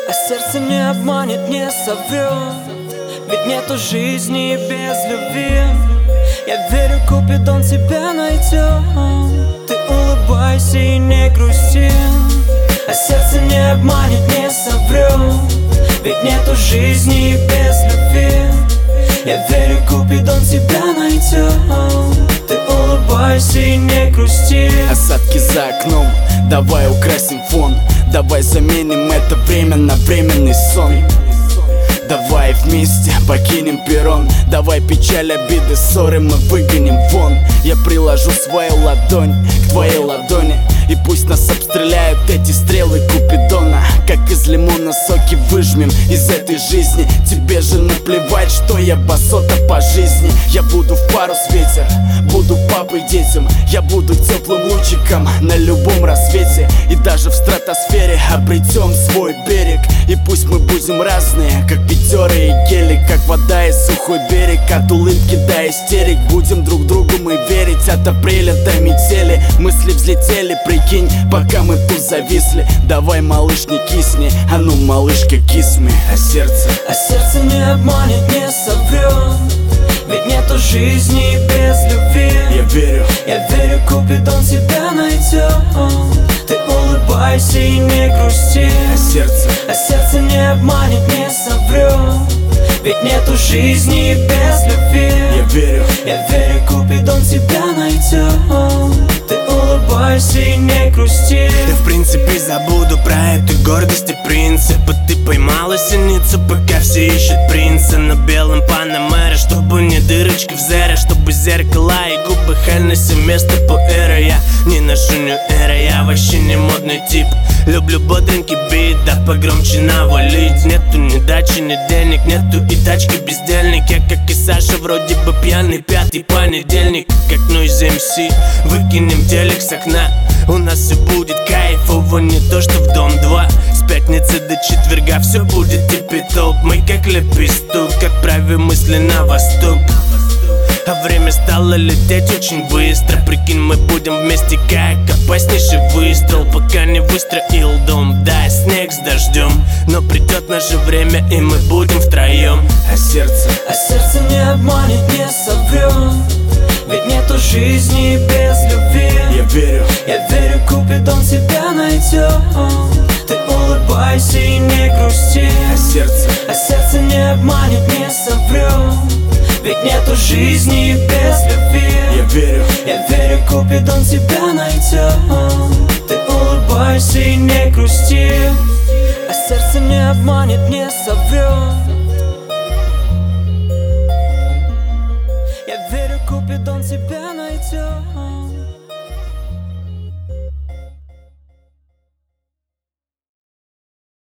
А сердце не обманет, не соврет, ведь нету жизни без любви. Я верю, Купидон тебя найдет. Ты улыбайся и не грусти. А сердце не обманет, не соврет, ведь нету жизни без любви. Я верю, Купидон тебя найдет. Ты улыбайся и не грусти. Осадки за окном, давай украсим фон. Давай заменим это время на временный сон. Давай вместе покинем перрон. Давай печаль, обиды, ссоры мы выгоним вон. Я приложу свою ладонь к твоей ладони, и пусть нас обстреляют эти стрелы Купидона. Как из лимона соки выжмем из этой жизни. Тебе же наплевать, что я басота по жизни. Я буду в парус ветер, буду папой детям. Я буду теплым лучиком на любом рассвете. И даже в стратосфере обретем свой берег. И пусть мы будем разные, как пятеры и гелик, как вода и сухой берег. От улыбки до истерик будем друг другу мы верить. От апреля до метели мысли взлетели, прикинь, пока мы тут зависли. Давай, малыш, не кисни, а ну, малышка, кисми. А сердце не обманет, не соврет, ведь нету жизни без любви. Я верю, Купидон тебя найдет. Ты улыбайся и не грусти. А сердце не обманет, не соврет, ведь нету жизни без любви. Я верю, Купидон тебя найдет. Ты улыбайся и не грусти. Я в принципе забуду про эту гордость и принципы. Ты поймала синицу, пока все ищут принца на белом панамере, чтобы не дырочки в зере, чтобы зеркала и губы Хеннесси вместо пуэра. Я не ношу нью-эра, я вообще не модный тип. Люблю бодренький бит, да погромче навалить. Нету ни дачи, ни денег, нету и тачки бездельник. Я как и Саша, вроде бы пьяный, пятый понедельник. Как Noise MC, выкинем телек с окна. У нас все будет кайфово, не то что в Дом 2. С пятницы до четверга все будет типи-топ. Мы как лепесток, отправим мысли на восток. А время стало лететь очень быстро. Прикинь, мы будем вместе как опаснейший выстрел. Пока не выстроил дом, да, снег с дождем. Но придет наше время, и мы будем втроем. А сердце не обманет, не соврет, ведь нету жизни без любви. Я верю, Купидон тебя найдет. Ты улыбайся и не грусти. А сердце не обманет, не соврет, ведь нету жизни без любви. Я верю, Купидон тебя найдет. Ты улыбайся и не грусти. А сердце не обманет, не соврет. Я верю, Купидон тебя найдет.